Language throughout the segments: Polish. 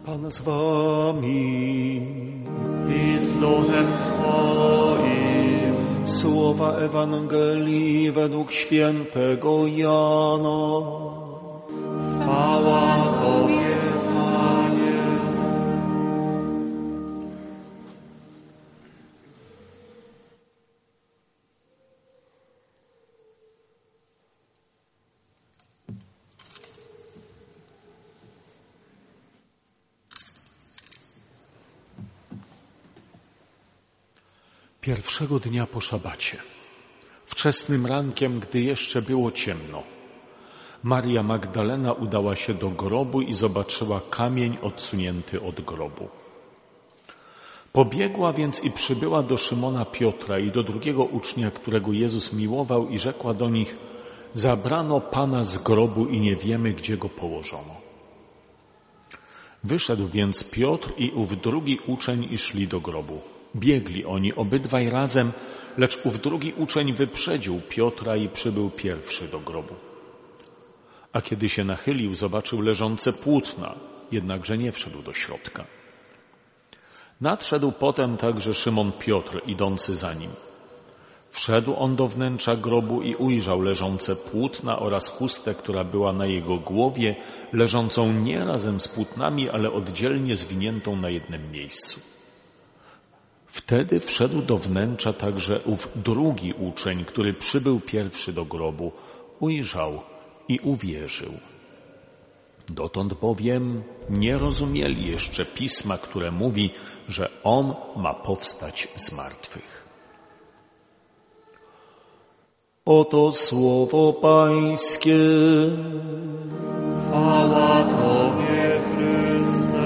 Pan z wami i z duchem Twoim. Słowa Ewangelii według świętego Jana. Chwała Tobie, Panie. Pierwszego dnia po szabacie, wczesnym rankiem, gdy jeszcze było ciemno, Maria Magdalena udała się do grobu i zobaczyła kamień odsunięty od grobu. Pobiegła więc i przybyła do Szymona Piotra i do drugiego ucznia, którego Jezus miłował, i rzekła do nich: zabrano Pana z grobu i nie wiemy, gdzie go położono. Wyszedł więc Piotr i ów drugi uczeń i szli do grobu. Biegli oni obydwaj razem, lecz ów drugi uczeń wyprzedził Piotra i przybył pierwszy do grobu. A kiedy się nachylił, zobaczył leżące płótna, jednakże nie wszedł do środka. Nadszedł potem także Szymon Piotr, idący za nim. Wszedł on do wnętrza grobu i ujrzał leżące płótna oraz chustę, która była na jego głowie, leżącą nie razem z płótnami, ale oddzielnie zwiniętą na jednym miejscu. Wtedy wszedł do wnętrza także ów drugi uczeń, który przybył pierwszy do grobu, ujrzał i uwierzył. Dotąd bowiem nie rozumieli jeszcze Pisma, które mówi, że On ma powstać z martwych. Oto słowo Pańskie. Chwała Tobie, Chryste.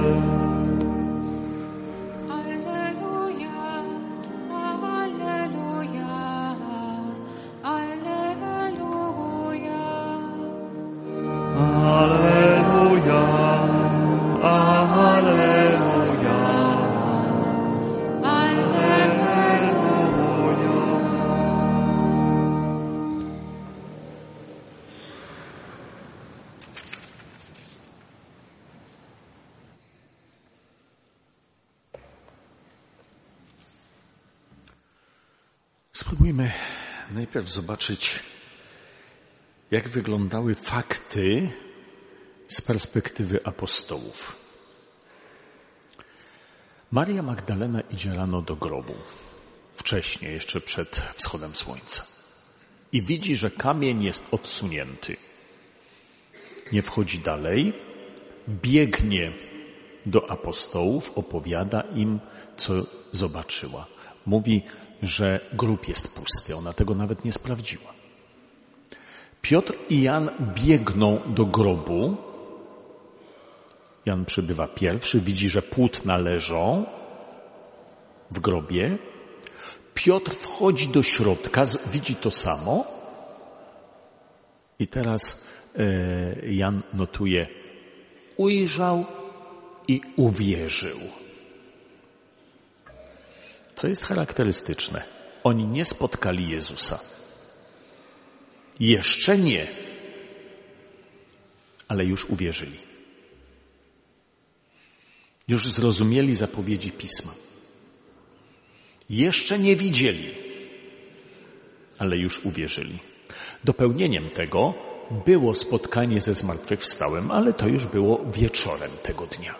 Spróbujmy najpierw zobaczyć, jak wyglądały fakty z perspektywy apostołów. Maria Magdalena idzie rano do grobu, wcześniej, jeszcze przed wschodem słońca, i widzi, że kamień jest odsunięty. Nie wchodzi dalej, biegnie do apostołów, opowiada im, co zobaczyła. Mówi, że grób jest pusty. Ona tego nawet nie sprawdziła. Piotr i Jan biegną do grobu. Jan przybywa pierwszy, widzi, że płótna leżą w grobie. Piotr wchodzi do środka, widzi to samo. I teraz Jan notuje: ujrzał i uwierzył. Co jest charakterystyczne? Oni nie spotkali Jezusa. Jeszcze nie, ale już uwierzyli. Już zrozumieli zapowiedzi Pisma. Jeszcze nie widzieli, ale już uwierzyli. Dopełnieniem tego było spotkanie ze zmartwychwstałym, ale to już było wieczorem tego dnia.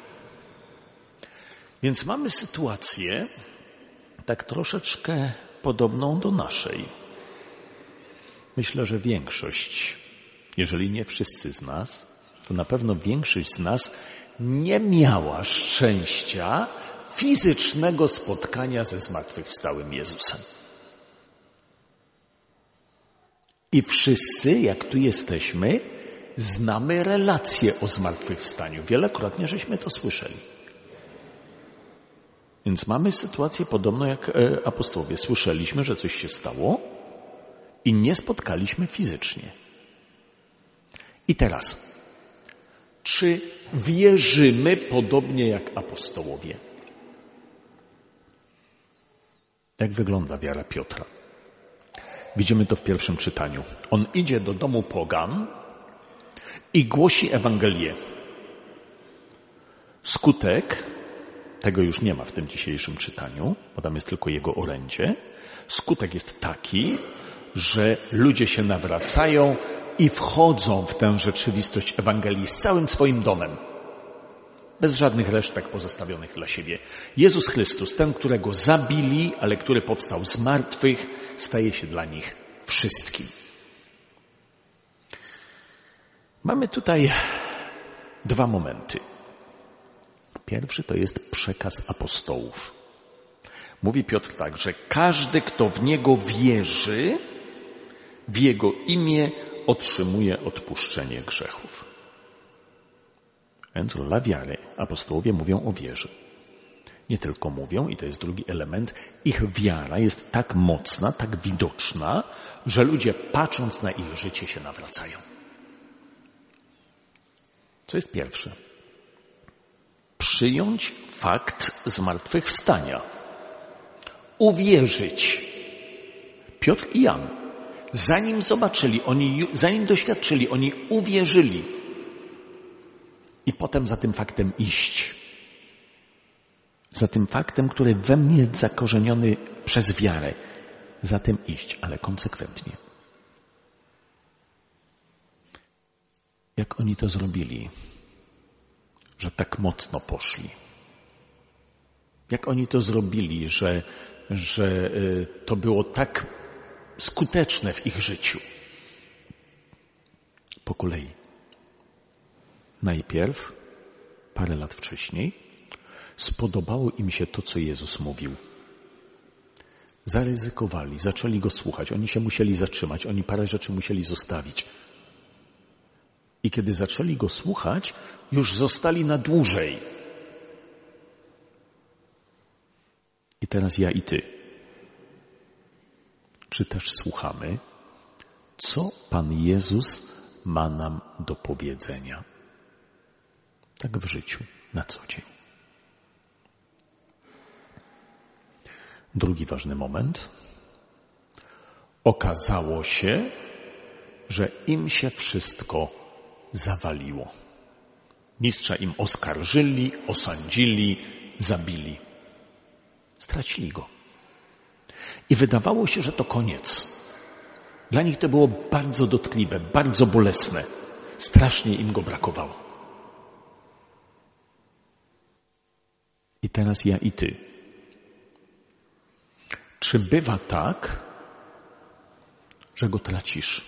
Więc mamy sytuację tak troszeczkę podobną do naszej. Myślę, że większość, jeżeli nie wszyscy z nas, to na pewno większość z nas nie miała szczęścia fizycznego spotkania ze zmartwychwstałym Jezusem. I wszyscy, jak tu jesteśmy, znamy relacje o zmartwychwstaniu. Wielokrotnie żeśmy to słyszeli. Więc mamy sytuację podobną jak apostołowie. Słyszeliśmy, że coś się stało i nie spotkaliśmy fizycznie. I teraz, czy wierzymy podobnie jak apostołowie? Jak wygląda wiara Piotra? Widzimy to w pierwszym czytaniu. On idzie do domu pogan i głosi Ewangelię. Skutek, tego już nie ma w tym dzisiejszym czytaniu, bo tam jest tylko jego orędzie. Skutek jest taki, że ludzie się nawracają i wchodzą w tę rzeczywistość Ewangelii z całym swoim domem. Bez żadnych resztek pozostawionych dla siebie. Jezus Chrystus, ten, którego zabili, ale który powstał z martwych, staje się dla nich wszystkim. Mamy tutaj dwa momenty. Pierwszy to jest przekaz apostołów. Mówi Piotr tak, że każdy, kto w Niego wierzy, w Jego imię otrzymuje odpuszczenie grzechów. Więc rola wiary. Apostołowie mówią o wierze. Nie tylko mówią, i to jest drugi element, ich wiara jest tak mocna, tak widoczna, że ludzie patrząc na ich życie się nawracają. Co jest pierwsze? Przyjąć fakt zmartwychwstania. Uwierzyć. Piotr i Jan, zanim zobaczyli, zanim doświadczyli, oni uwierzyli. I potem za tym faktem iść. Za tym faktem, który we mnie jest zakorzeniony przez wiarę. Za tym iść, ale konsekwentnie. Jak oni to zrobili, że tak mocno poszli? Jak oni to zrobili, że to było tak skuteczne w ich życiu? Po kolei. Najpierw, parę lat wcześniej, spodobało im się to, co Jezus mówił. Zaryzykowali, zaczęli Go słuchać. Oni się musieli zatrzymać, oni parę rzeczy musieli zostawić. I kiedy zaczęli Go słuchać, już zostali na dłużej. I teraz ja i ty. Czy też słuchamy, co Pan Jezus ma nam do powiedzenia? Tak w życiu, na co dzień. Drugi ważny moment. Okazało się, że im się wszystko zawaliło. Mistrza im oskarżyli, osądzili, zabili. Stracili Go. I wydawało się, że to koniec. Dla nich to było bardzo dotkliwe, bardzo bolesne. Strasznie im Go brakowało. I teraz ja i ty. Czy bywa tak, że Go tracisz?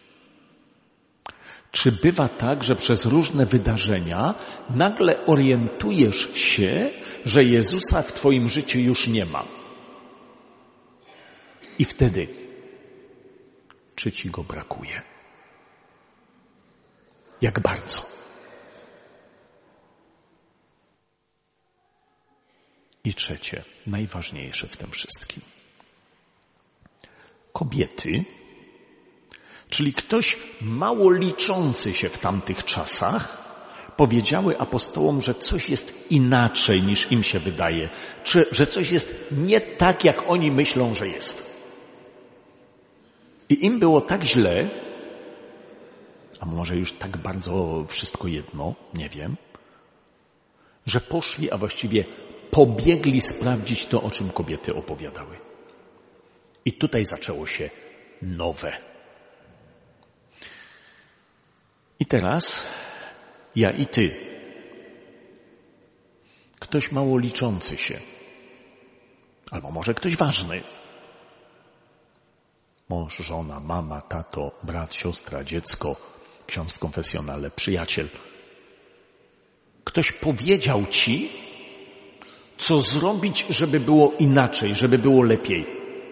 Czy bywa tak, że przez różne wydarzenia nagle orientujesz się, że Jezusa w twoim życiu już nie ma? I wtedy, czy ci Go brakuje? Jak bardzo? I trzecie, najważniejsze w tym wszystkim. Kobiety, czyli ktoś mało liczący się w tamtych czasach, powiedziały apostołom, że coś jest inaczej niż im się wydaje, czy że coś jest nie tak, jak oni myślą, że jest. I im było tak źle, a może już tak bardzo wszystko jedno, nie wiem, że poszli, a właściwie pobiegli sprawdzić to, o czym kobiety opowiadały. I tutaj zaczęło się nowe. I teraz ja i ty. Ktoś mało liczący się. Albo może ktoś ważny. Mąż, żona, mama, tato, brat, siostra, dziecko, ksiądz w konfesjonale, przyjaciel. Ktoś powiedział ci, co zrobić, żeby było inaczej, żeby było lepiej.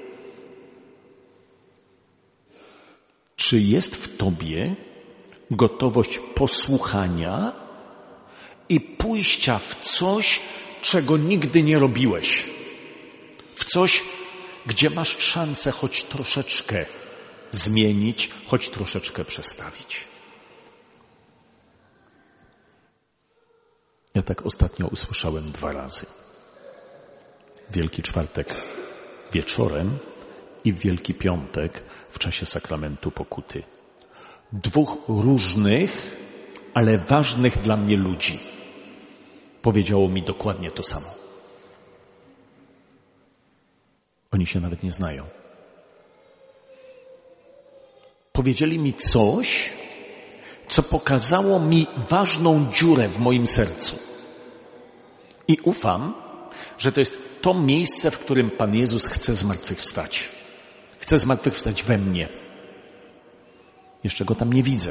Czy jest w tobie gotowość posłuchania i pójścia w coś, czego nigdy nie robiłeś? W coś, gdzie masz szansę choć troszeczkę zmienić, choć troszeczkę przestawić. Ja tak ostatnio usłyszałem 2 razy. Wielki Czwartek wieczorem i w Wielki Piątek w czasie sakramentu pokuty. 2 różnych, ale ważnych dla mnie ludzi. powiedziało mi dokładnie to samo. Oni się nawet nie znają. Powiedzieli mi coś, co pokazało mi ważną dziurę w moim sercu. I ufam, że to jest to miejsce, w którym Pan Jezus chce zmartwychwstać. Chce zmartwychwstać we mnie. Jeszcze Go tam nie widzę.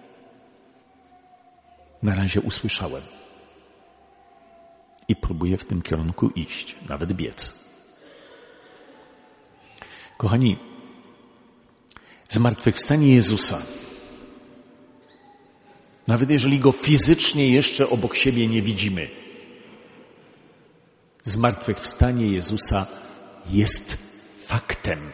Na razie usłyszałem. I próbuję w tym kierunku iść, nawet biec. Kochani, zmartwychwstanie Jezusa, nawet jeżeli Go fizycznie jeszcze obok siebie nie widzimy, zmartwychwstanie Jezusa jest faktem.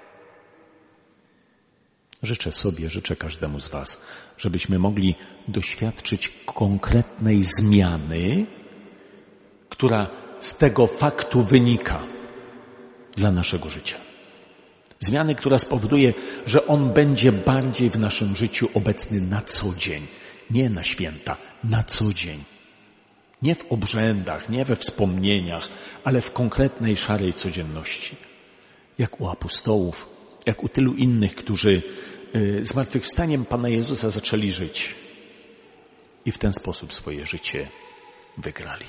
Życzę sobie, życzę każdemu z was, żebyśmy mogli doświadczyć konkretnej zmiany, która z tego faktu wynika dla naszego życia. Zmiany, która spowoduje, że On będzie bardziej w naszym życiu obecny na co dzień. Nie na święta, na co dzień. Nie w obrzędach, nie we wspomnieniach, ale w konkretnej, szarej codzienności. Jak u apostołów, jak u tylu innych, którzy zmartwychwstaniem Pana Jezusa zaczęli żyć i w ten sposób swoje życie wygrali.